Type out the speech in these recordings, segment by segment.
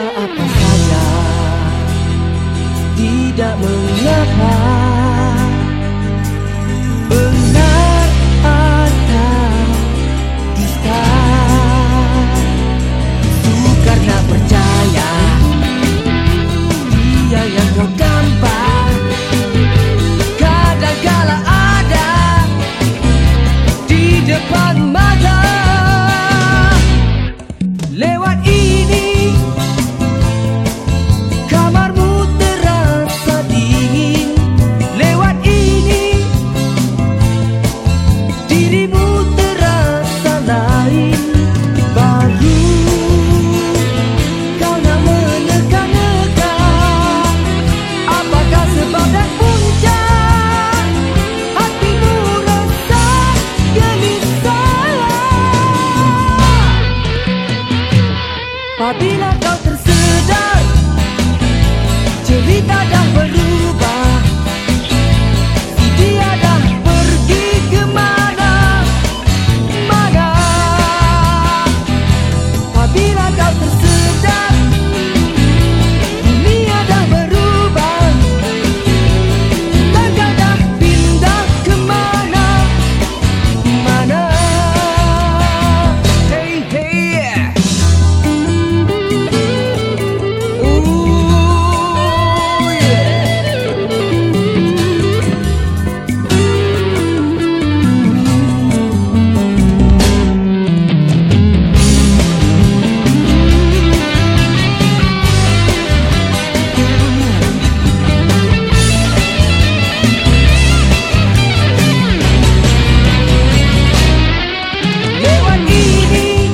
apa saja, tidak mengapa. Benar atau dusta, Soekarno percaya dia yang kau gambar kadangkala ada di depan mata. Lewat ini kamarmu terasa dingin, lewat ini dirimu terasa lain. Baru kau nak meneka-neka, apakah sebab dan punca hatimu rasa gelisah? Apabila kau tersedar, cerita dah berubah. Si dia dah pergi ke mana-mana. Apabila kau tersedar, dunia dah berubah. Dan kau dah pindah ke mana-mana. Hey, hey. Lewat ini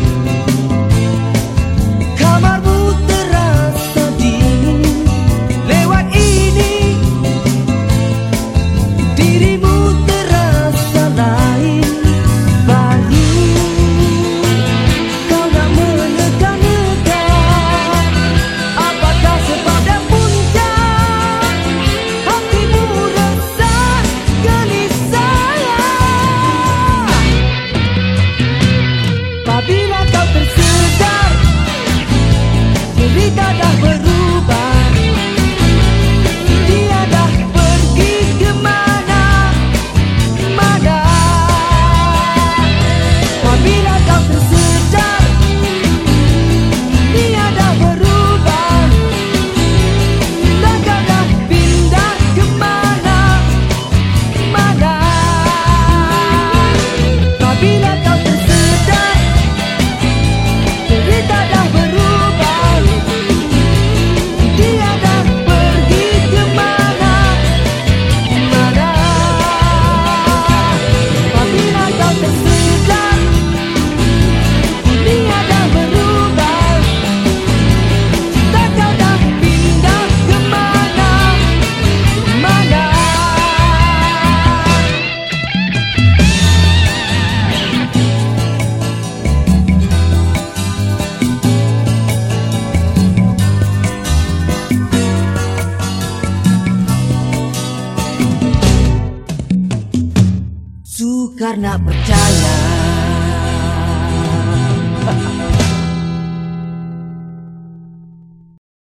kamarmu terasa dingin, lewat ini dirimu terasa lain. Baru kau nak meneka-neka, apakah sebab dan punca hatimu rasa gelisah? Apabila kau tersedar, cerita dah berubah. Dia dah pergi ke mana-mana. Apabila kau tersedar, dia dah berubah. Dan kau dah pindah ke mana-mana. Apabila kau tersedar, cerita dah berubah. Dia dah pergi ke mana-mana. Apabila kau tersedar, dunia dah berubah. Cinta kau dah pindah ke mana-mana. Soekarno percaya